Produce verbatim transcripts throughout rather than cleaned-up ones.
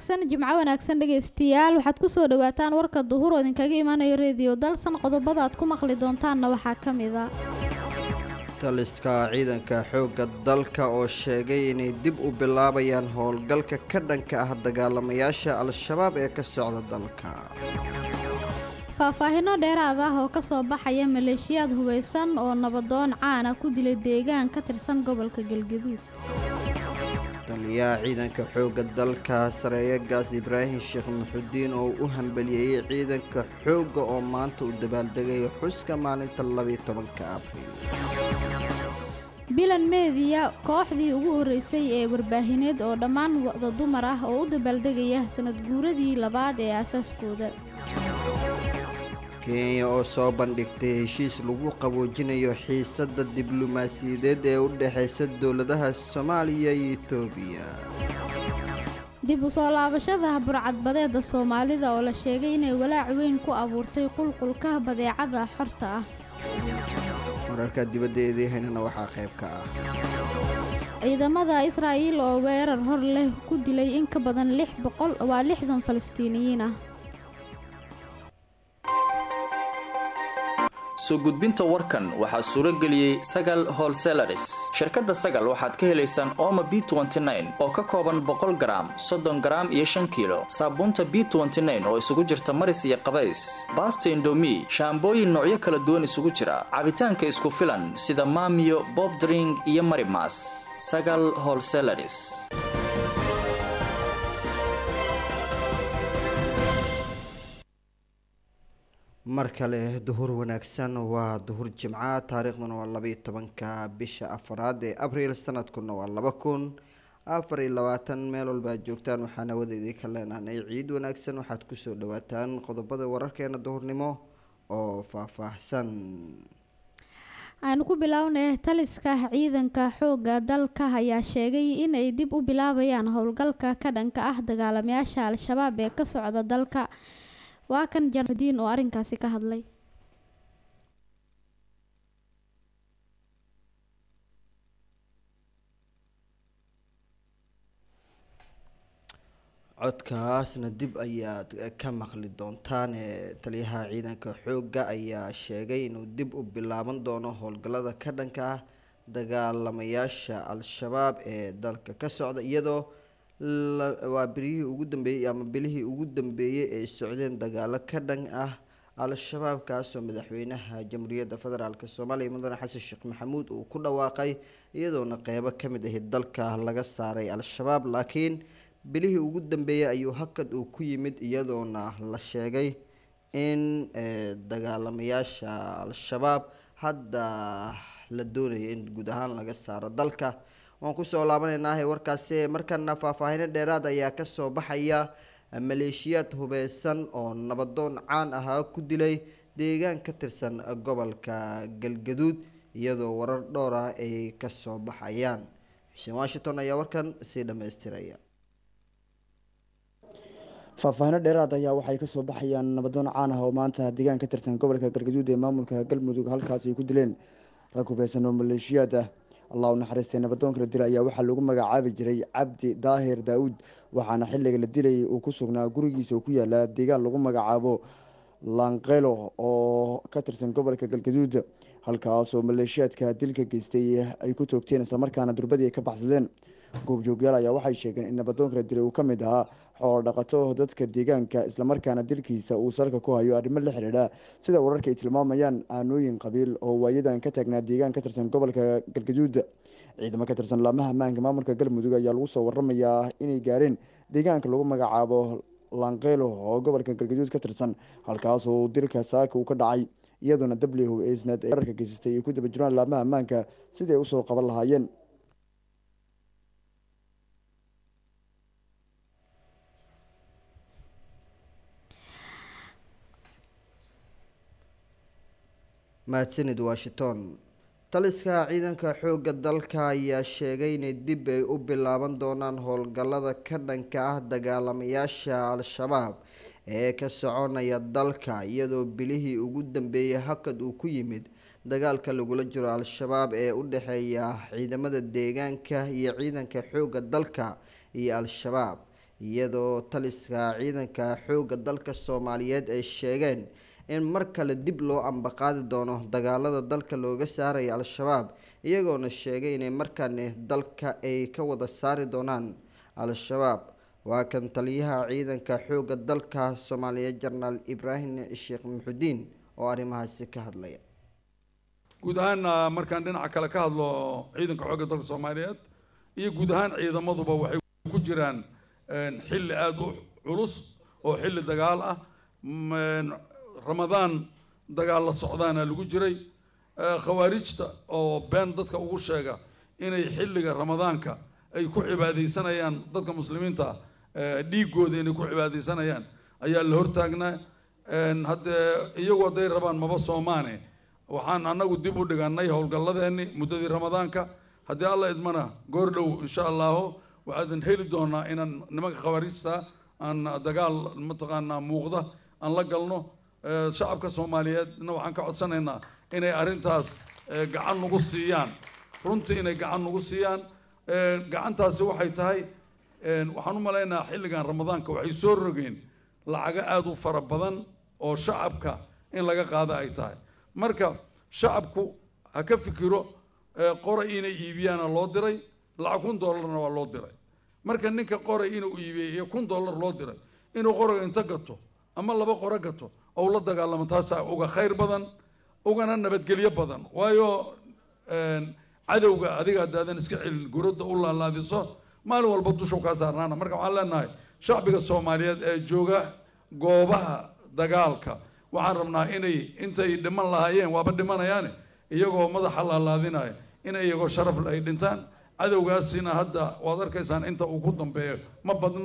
wanaagsan jimco wanaagsan dhageystayaal waxaad ku soo dhawaataan warka duhur oo idinkaga imaanayo radio dalsan qodobada aad ku maqli doontaanna waxaa ka mid ah taliska ciidanka xoogga dalka oo sheegay inay dib u bilaabayaan howlgalka ka dhanka ah dagaalamayaasha al-shabaab ee ka socda dalka faahfaahino dheeraad ah oo ka soo baxaya maleeshiyaad hubeysan oo nabadoon caan ah ku dilay deegaan ka tirsan gobolka Galgaduud taliyaha ciidanka xoogga dalka sareeya gaas Ibraahim Sheekh Muxudiin oo u hambaliyay ciidanka xoogga oo maanta u dabaaldegay xuska maalinta laba iyo tobanka Abriil bilan media kooxdii ugu horeysay ee warbaahineed oo dhammaan wada dumar ah oo u dabaaldegaya sanad guuradii labaad ee asaaskooda Kenya oo soo bandhigtay heshiis lagu qaboojinayo xiisadda diblomaasiyadeed ee u dhaxaysa dawladaha Soomaaliya iyo Itoobiya dib u soo laabashada burcadbadeeda Soomaalida oo la sheegay inay walaac weyn ku abuurtay qulqulka badeecada xorta ah wararka dibadda heynana waxaa qayb ka ah ciidamada Israa'iil oo weerar hor leh ku dilay in ka badan lix boqol waa lixdan Falastiiniyiin ah soo gudbinta warkan waxaa suuro geliyay Sagal Wholesalers shirkadda Sagal waxaad ka helaysaan Omo B twenty nine oo ka kooban boqol garaam soddon garaam iyo shan kiilo saabuunta B twenty nine oo isugu jirta maris iyo qabays baasto indomie shaambooyin noocyo kala duwan isugu jira cabitaanka isku filan sida Maamiyo Bob Drink iyo Marimas Sagal Wholesalers mar kale duhur wanaagsan waa duhur jimca taariikhduna waa laba iyo tobanka bisha afraad ee abriil sanadkuna waa laba kun afar iyo labaatan meel walba aad joogtaan waxaana wadaydii ka leenahay ciid wanaagsan waxaad kusoo dhawaataan qodobada wararkeena duhurnimo oo faahfaahsan aynu ku bilownay taliska ciidanka xoogga dalka ayaa sheegay inay dib u bilaabayaan howlgalka ka dhanka ah dagaalamayaasha al-shabaab ee ka socda dalka waa kan Jandiin oo arinkaasi ka hadlay codkaasna dib ayaad ka maqli doontaan taliyaha ciidanka xoogga ayaa sheegay inuu dib u bilaaban doono howlgallada ka dhanka ah dagaalamayaasha al-shabaab ee dalka ka socda iyadoo waa bilihii ugu dambeeyay ama bilihii ugu dambeeyay ee socdeen dagaalo ka dhan ah al-shabaab kaasoo madaxweynaha jamhuuriyadda federaalk Soomaaliya mudane Xasan Sheekh Maxamuud uu ku dhawaaqay iyadoona qeybo ka mid ah dalka laga saaray al-shabaab laakiin bilihii ugu dambeeyay ayuu hakad uu ku yimid iyadoona la sheegay in dagaalamayaasha al-shabaab hadda la doonayo in guud ahaan laga saaro dalka waan ku soo laabanaynaa warkaasi markana faahfaahin dheeraad ayaa ka soo baxaya maleeshiyaad hubeysan oo nabadoon caan ah ku dilay deegaan ka tirsan gobolka Galgaduud iyadoo warar dhowr ah ay ka soo baxayaan Xuseen Washington ayaa warkan si dhameystiraya faahfaahin dheeraad ayaa waxay ka soo baxayaan nabadoon caan ah oo maanta deegaan ka tirsan gobolka Galgaduud ee maamulka Galmudug halkaas ay ku dileen rag hubeysan oo maleeshiyaad ah الله naxariistay nabadoonka la dilay ayaa waxaa lagu magacaabi jiray Cabdi Daahir Daawud waxaana xilliga la dilay uu ku sugnaa gurigiisa oo ku yaala deegaan lagu magacaabo Lanqelo oo ka tirsan gobolka Galgaduud halkaas oo maleeshiyaadka dilka geystay ay ku toogteen isla markaana durbadii ay ka baxsadeen goobjoogyaal ayaa waxay sheegeen in nabadoonka la dilay uu ka mid ahaa xoolo dhaqato dadka deegaanka isla markaana dilkiisa uu salka ku hayo arrimo la xiriira sida wararka ay tilmaamayaan aanooyin qabiil oo waayadan ka taagnaa deegaan ka tirsan gobolka Galgaduud ciidamo ka tirsan laamaha ammaanka maamulka Galmudug ayaa lagu soo waramayaa inay gaareen deegaanka lagu magacaabo Lanqelo oo gobolka Galgaduud ka tirsan halkaas oo dilka saaka uu ka dhacay iyadoona W ay isnaad ee wararka geystay ay ku daba jiraan laamaha ammaanka sidii ay u soo qaban lahaayeen mahadsanid Washington taliska ciidanka xoogga dalka ayaa sheegay in dib ay u bilaaban doonaan howlgallada ka dhanka ah dagaalamayaasha al-shabaab ee ka soconaya dalka iyadoo bilihii ugu dambeeyay hakad uu ku yimid dagaalka lagula jiro al-shabaab ee u dhaxeeya ciidamada deegaanka iyo ciidanka xoogga dalka iyo al-shabaab iyadoo taliska ciidanka xoogga dalka soomaaliyeed ay sheegeen in mar kale dib loo ambaqaadi doono dagaalada dalka looga saaraya al-shabaab iyagoona sheegay inay markaani dalka ay ka wada saari doonaan al-shabaab. waa kan taliyaha ciidanka xoogga dalka soomaaliyeed jenaraal ibraahim sheekh muxudiin oo arrimahaasi ka hadlaya. guud ahaan markaan dhinaca kale ka hadlo ciidanka xoogga dalka soomaaliyeed iyo guud ahaan ciidamaduba waxay ku jiraan xilli aada u culus oo xilli dagaal ah. ramadaan dagaal la socdaana lagu jiray. khawaarijta oo been dadka ugu sheega inay xilliga ramadaanka ay ku cibaadaysanayaan dadka muslimiinta dhiigooda inay ku cibaadaysanayaan ayaa la hortaagnaa. haddee iyagu hadday rabaan maba soomaane waxaan annagu dib u dhiganay howlgalladeeni muddadii ramadaanka. haddii alla idmana goor dhow insha allahu waxaadan heli doonaa inaan nimanka khawaarijta aan dagaal mataqaanaa muuqda aan la galno. shacabka soomaaliyeedna waxaan ka codsanaynaa inay arrintaas gacan nagu siiyaan, runtii inay gacan nagu siiyaan. gacantaasi waxay tahay waxaan u maleynayaa xilligan ramadaanka waxay soo rogeen lacago aada u fara badan oo shacabka in laga qaado ay tahay. marka shacabku ha ka fikiro qoray inay iibiyaana loo diray, lacag kun dollarna waa loo diray. marka ninka qoray inuu iibiyey iyo kun dollar loo diray inuu qorayga inta gato ama laba qoro gato oo la dagaalamo taasaa uga khayr badan ugana nabadgelyo badan. waayo cadowga adiga haddaadan iska celin guradda u laalaadiso maalin walba dusha kaa saarnaana. marka waxaan leenahay shacbiga soomaaliyeed ee jooga goobaha dagaalka waxaan rabnaa inay intay dhiman lahaayeen waaba dhimanayaane iyagoo madaxa laalaadinaya inay iyagoo sharafle ay dhintaan. cadowgaasina hadda waad arkaysaan inta uu ku dambeeyo ma badna.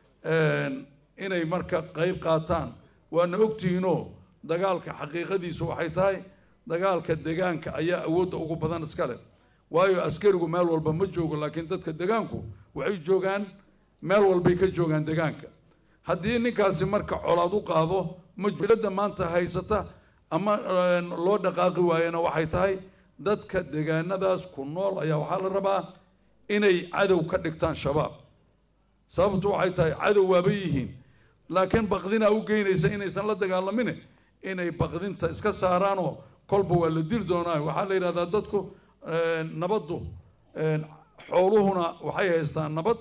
inay marka qayb qaataan waana ogtihiinoo dagaalka xaqiiqadiisu waxay tahay dagaalka deegaanka ayaa awoodda ugu badan iskale. waayo askarigu meel walba ma joogo, laakiin dadka deegaanku waxay joogaan meel walbay ka joogaan deegaanka. haddii ninkaasi marka colaad u qaado majulada maanta haysata ama loo dhaqaaqi waayana waxay tahay dadka deegaanadaas ku nool ayaa waxaa la rabaa inay cadow ka dhigtaan shabaab. sababtu waxay tahay cadow waaba yihiin, laakiin baqdinaa u geynaysa inaysan la dagaalamin, inay baqdinta iska saaraanoo kolba waa la dil doonaa. waxaa la yidhahdaa dadku nabaddu xooluhuna waxay haystaan nabad,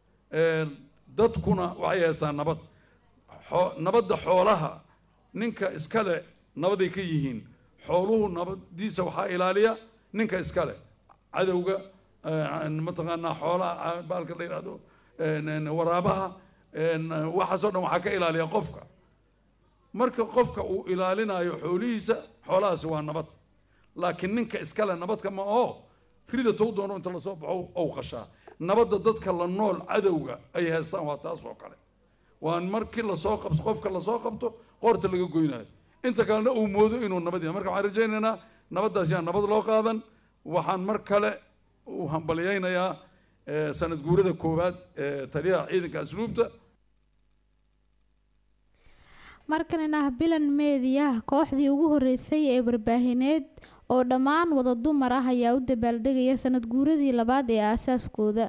dadkuna waxay haystaan nabad. nabadda xoolaha ninka iskale nabaday ka yihiin, xooluhu nabadiisa waxaa ilaaliya ninka iskale. cadowga mataqaanaa xoolaha baalka la yidhahdo waraabaha waxaasoo dhan waxaa ka ilaaliya qofka. marka qofka uu ilaalinayo xoolihiisa xoolahaasi waa nabad, laakiin ninka iskale nabadka ma oo rida tou doono inta lasoo baxo ou qashaa. nabadda dadka la nool cadowga ay haystaan waa taas oo kale. waan markii lasoo qabto qofka lasoo qabto qoorta laga goynayo, inta kalena uu moodo inuu nabad yahay. marka waxaan rajaynaynaa nabaddaas yaa nabad loo qaadan. waxaan mar kale u hambalyaynayaa sanad guurada koowaad ee taliyaha ciidanka asluubta. markanina bilan meediya kooxdii ugu horeysay ee warbaahineed oo dhammaan wada dumar ah ayaa u dabaaldegaya sanad guuradii labaad ee aasaaskooda.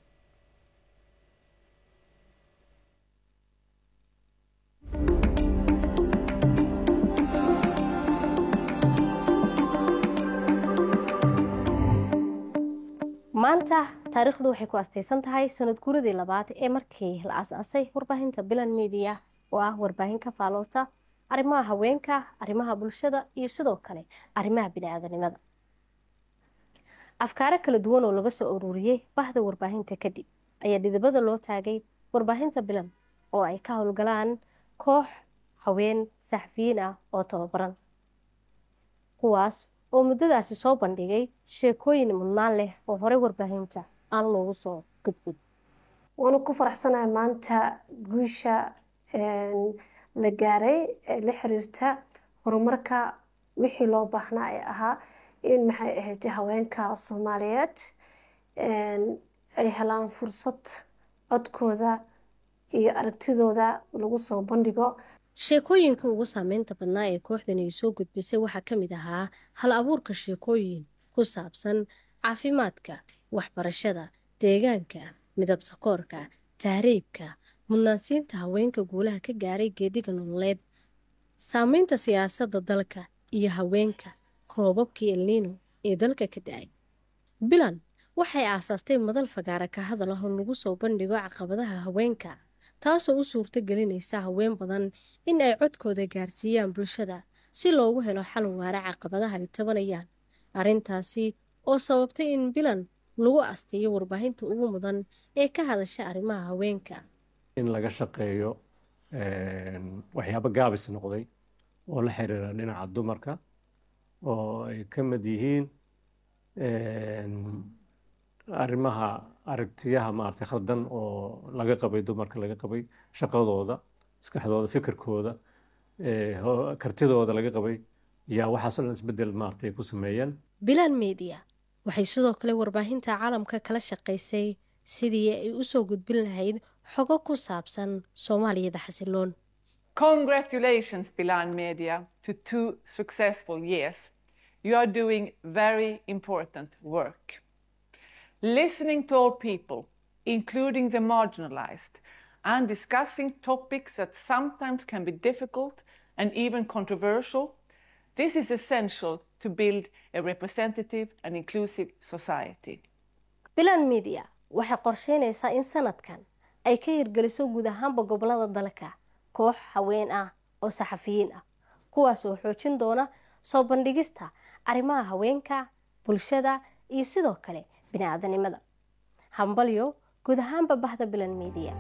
maanta taariikhdu waxay ku astaysan tahay sanad guuradii labaad ee markii la aasaasay warbaahinta bilan media oo ah warbaahin ka faaloota arrimaha haweenka, arrimaha bulshada iyo sidoo kale arrimaha bini'aadanimada. afkaaro kala duwan oo laga soo ururiyey bahda warbaahinta kadib ayaa dhidibada loo taagay warbaahinta bilan oo ay ka howlgalaan koox haween saxafiyiin ah oo tababaran, kuwaas oo muddadaasi soo bandhigay sheekooyin mudnaan leh oo horey warbaahinta aan loogu soo gudbin. waanu ku faraxsanahay maanta guusha la gaaray ee la xiriirta horumarka wixii loo baahnaa ee ahaa in maxay ahayd haweenka Soomaaliyeed ay helaan fursad codkooda iyo aragtidooda lagu soo bandhigo. sheekooyinka ugu saameynta badnaa ee kooxdan ay soo gudbisay waxaa ka mid ahaa hal abuurka sheekooyin ku saabsan caafimaadka, waxbarashada, deegaanka, midab sakoorka, tahriibka, mudnaansiinta haweenka guulaha ka gaaray geediga nololeed, saameynta siyaasadda dalka iyo haweenka, roobabkii elniino ee dalka ka da-ay. bilan waxay aasaastay madal fagaara ka hadal ah oo lagu soo bandhigo caqabadaha haweenka, taasoo u suurto gelinaysa haween badan in ay codkooda gaarsiiyaan bulshada si loogu helo xal waara caqabadaha ay tabanayaan. arrintaasi oo sababtay in bilan lagu asteeyo warbaahinta ugu mudan ee ka hadasha arrimaha haweenka. in laga shaqeeyo waxyaabo gaabis noqday oo la xiriira dhinaca dumarka oo ay ka mid yihiin arrimaha aragtiyaha maaragtay khaldan oo laga qabay dumarka laga qabay shaqadooda, maskaxdooda, fikirkooda, kartidooda laga qabay yaa waxaasoo dhan isbedel maaragtay ku sameeyeen. bilan media waxay sidoo kale warbaahinta caalamka kala shaqaysay sidii ay u soo gudbin lahayd xogo ku saabsan Soomaaliyada xasiloon. Congratulations Bilan Media to two successful years. You are doing very important work. Listening to all people, including the marginalized, and discussing topics that sometimes can be difficult and even controversial, this is essential to build a representative and inclusive society. Bilan Media waxay qorsheynaysaa in sanadkan ay ka hirgeliso guud ahaanba gobolada dalka koox haween ah oo saxafiyiin ah, kuwaas oo xoojin doona soo bandhigista arrimaha haweenka, bulshada iyo sidoo kale bini'aadanimada. hambalyo guud ahaanba bahda Bilan Media.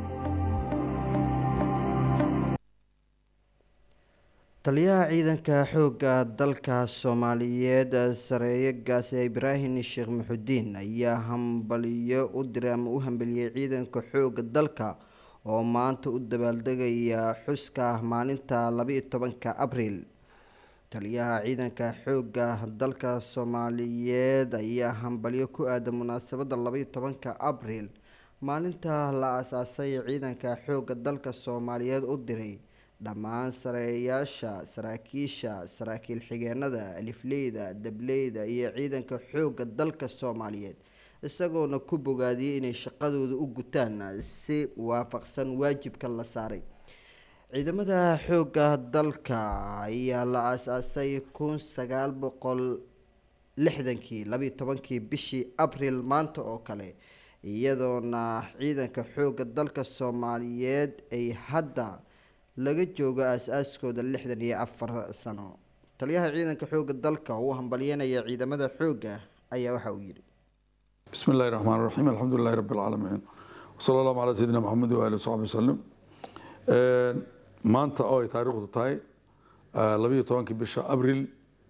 taliyaha ciidanka xoogga dalka Soomaaliyeed sareeye gaasi Ibraahim Sheekh Muxudiin ayaa hambalyo u diray ama u hambaliyay ciidanka xoogga dalka oo maanta u dabaaldegaya xuska maalinta laba iyo tobanka Abriil. taliyaha ciidanka xoogga dalka Soomaaliyeed ayaa hambalyo ku aadan munaasabadda laba iyo tobanka Abriil, maalinta la aasaasay ciidanka xoogga dalka Soomaaliyeed u diray dhammaan sareeyaasha, saraakiisha, saraakiil xigeenada, alifleyda, dableyda iyo ciidanka xoogga dalka Soomaaliyeed, isagoona ku bogaadiyay inay shaqadooda u gutaan si waafaqsan waajibka la saaray. ciidamada xoogga dalka ayaa la aasaasay kun sagaal boqol lixdankii laba iyo tobankii bishii Abriil maanta oo kale, iyadoona ciidanka xoogga dalka Soomaaliyeed ay hadda laga joogo aasaaskooda lixdan iyo afar sano. taliyaha ciidanka xoogga dalka uu hambalyeynaya ciidamada xoogga ayaa waxa uu yiri: بسم الله الرحمن الرحيم الحمد لله رب العالمين وصلى الله على سيدنا محمد وآله وصحبه وسلم. maanta oo ay taariikhdu tahay laba iyo tobankii bisha Abriil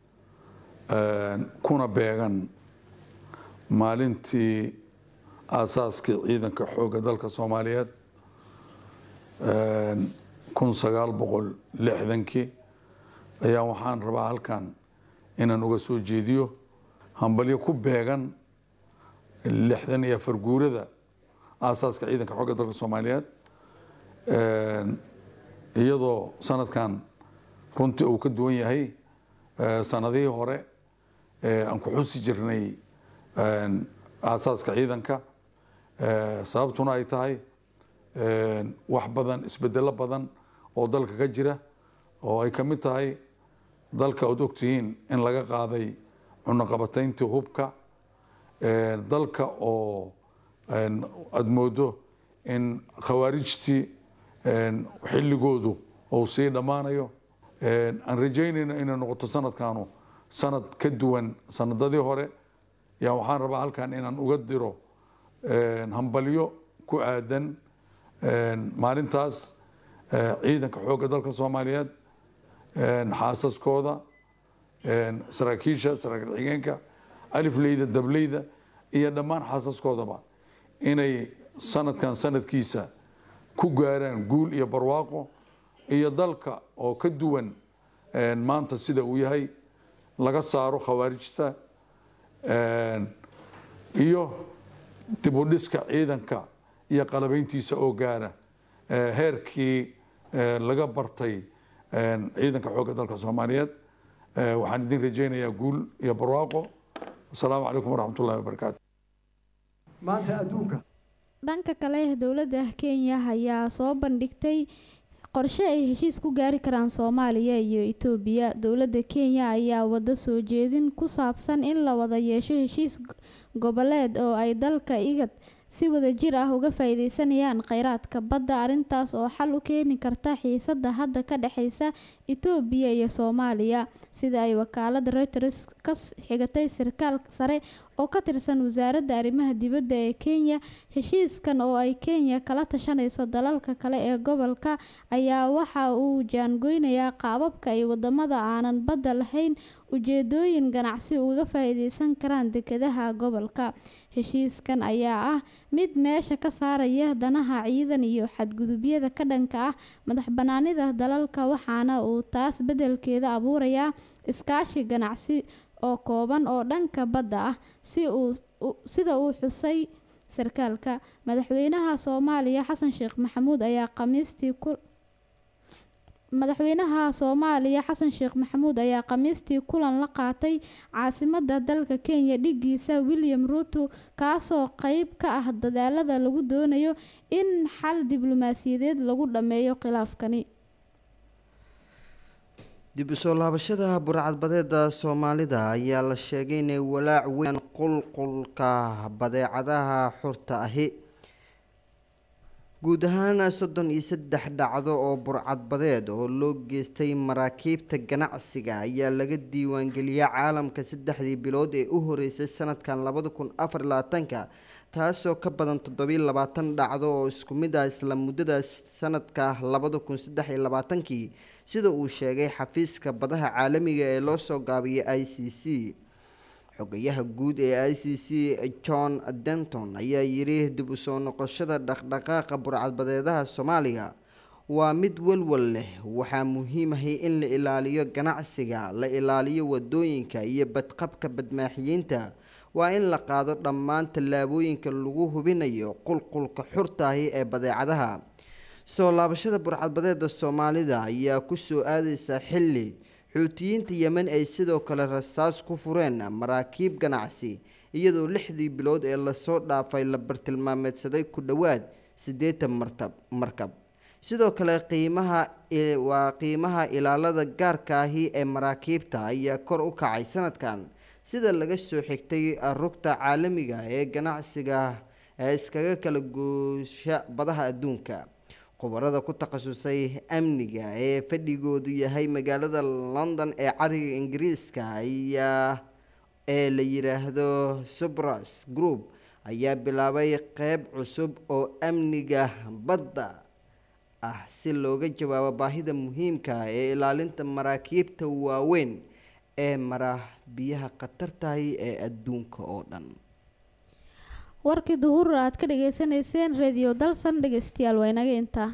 kuna beegan maalintii aasaaskii ciidanka xoogga dalka Soomaaliyeed kun sagaal boqol lixdankii ayaa waxaan rabaa halkan inaan uga soo jeediyo hambalyo ku beegan lixdan iyo afar guurada aasaaska ciidanka xoogga dalka Soomaaliyeed, iyadoo sanadkan runtii uu ka duwan yahay sanadihii hore aan ku xusi jirnay aasaaska ciidanka, sababtuna ay tahay wax badan, isbedelo badan oo dalka ka jira, oo ay ka mid tahay dalka ood ogtihiin in laga qaaday cunaqabatayntii hubka, dalka oo aada moodo in khawaarijtii xilligoodu uu sii dhammaanayo. aan rajaynayno inay noqoto sanadkaanu sanad ka duwan sanadadii hore. yaa waxaan rabaa halkan inaan uga diro hambalyo ku aadan maalintaas ciidanka xoogga dalka Soomaaliyeed, xaasaskooda, saraakiisha, saraakiil xigeenka, alifleyda, dableyda iyo dhammaan xaasaskoodaba inay sanadkan sanadkiisa ku gaaraan guul iyo barwaaqo, iyo dalka oo ka duwan maanta sida uu yahay, laga saaro khawaarijta iyo dib u dhiska ciidanka iyo qalabayntiisa oo gaara heerkii laga bartay ciidanka xoogga dalka Soomaaliyeed. waxaan idin rajaynayaa guul iyo barwaaqo. asalaamu calaykum waraxmat ullahi wabarakaatu. maanta adduunka dhanka kale dowladda Kenya ayaa soo bandhigtay qorshe ay heshiis ku gaari karaan Soomaaliya iyo Itoobiya. Dowladda Kenya ayaa wada soo jeedin ku saabsan in la wada yeesho heshiis goboleed oo ay dalka igad si wada jir ah uga faa'iideysanayaan kheyraadka badda. Arrintaas oo xal u keeni karta xiisadda hadda ka dhaxaysa Itoobiya iyo Soomaaliya, sida ay wakaaladda Reuters ka xigatay sarkaal sare oo ka tirsan wasaaradda arrimaha dibadda ee Kenya. Heshiiskan oo ay Kenya kala tashanayso dalalka kale ee gobolka ayaa waxa uu jaangoynayaa qaababka ay wadamada aanan badda lahayn ujeedooyin ganacsi uga faa'iideysan karaan dekedaha gobolka. Heshiiskan ayaa ah mid meesha ka saaraya danaha ciidan iyo xadgudubyada ka dhanka ah madax banaanida dalalka, waxaana uu taas beddelkeeda abuurayaa iskaashi ganacsi oo kooban oo dhanka badda ah, si uu sida uu xusay sarkaalka. Madaxweynaha Soomaaliya Xasan Sheekh Maxamuud ayaa Khamiistii ku Madaxweynaha Soomaaliya Xasan Sheekh Maxamuud ayaa Khamiistii kulan la qaatay caasimadda dalka Kenya dhigiisa William Ruto, kaasoo qayb ka ah dadaalada lagu doonayo in xal diblomaasiyadeed lagu dhameeyo khilaafkani. dib u soo laabashada burcadbadeeda Soomaalida ayaa la sheegay inay walaac weyn qulqulka badeecadaha xurta ahi. guud ahaan soddon iyo saddex dhacdo oo burcadbadeed oo loo geystay maraakiibta ganacsiga ayaa laga diiwaangeliyay caalamka saddexdii bilood ee u horeysay sanadkan labada kun afar iyo labaatanka, taasoo ka badan toddobiyo labaatan dhacdo oo isku mid ah isla muddadaas sanadka labada kun saddex iyo labaatankii, sida uu sheegay xafiiska badaha caalamiga ee loo soo gaabiyay I C C. xogayaha guud ee I C C John Denton ayaa yiri dib u soo noqoshada dhaqdhaqaaqa burcadbadeedaha Soomaaliya waa mid walwal leh. waxaa muhiim ah in la ilaaliyo ganacsiga, la ilaaliyo wadooyinka iyo badqabka badmaaxiyiinta. waa in la qaado dhammaan tallaabooyinka lagu hubinayo qulqulka xurtaahi ee badeecadaha. soo laabashada burcadbadeeda Soomaalida ayaa ku soo aadaysa xilli xuutiyiinta Yemen ay sidoo kale rasaas ku fureen maraakiib ganacsi, iyadoo lixdii bilood ee lasoo dhaafay la bartilmaameedsaday ku dhowaad siddeetan martab markab. sidoo kale qiimaha waa qiimaha ilaalada gaarka ahi ee maraakiibta ayaa kor u kacay sanadkan, sida laga soo xigtay rugta caalamiga ee ganacsiga ee iskaga kala goosha badaha adduunka. khubarada ku takhasusay amniga ee fadhigoodu yahay magaalada London ee cariga Ingiriiska ayaa ee la yiraahdo Subras Group ayaa bilaabay qeyb cusub oo amniga badda ah si looga jawaabo baahida muhiimka ah ee ilaalinta maraakiibta waaweyn ee mara biyaha khatarta ah ee adduunka oo dhan. warkii duhur aad ka dhageysanayseen Radio Dalsan dhageystayaal waa inaga intaa.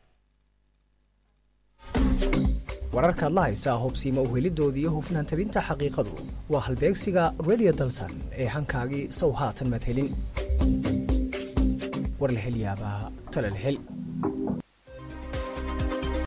wararka la haysa hubsiima u helidoodii iyo hufnaan tabinta xaqiiqadu waa halbeegsiga Radio Dalsan ee hankaagii sow haatan mad helin. war la hel yaabaa tala la hel.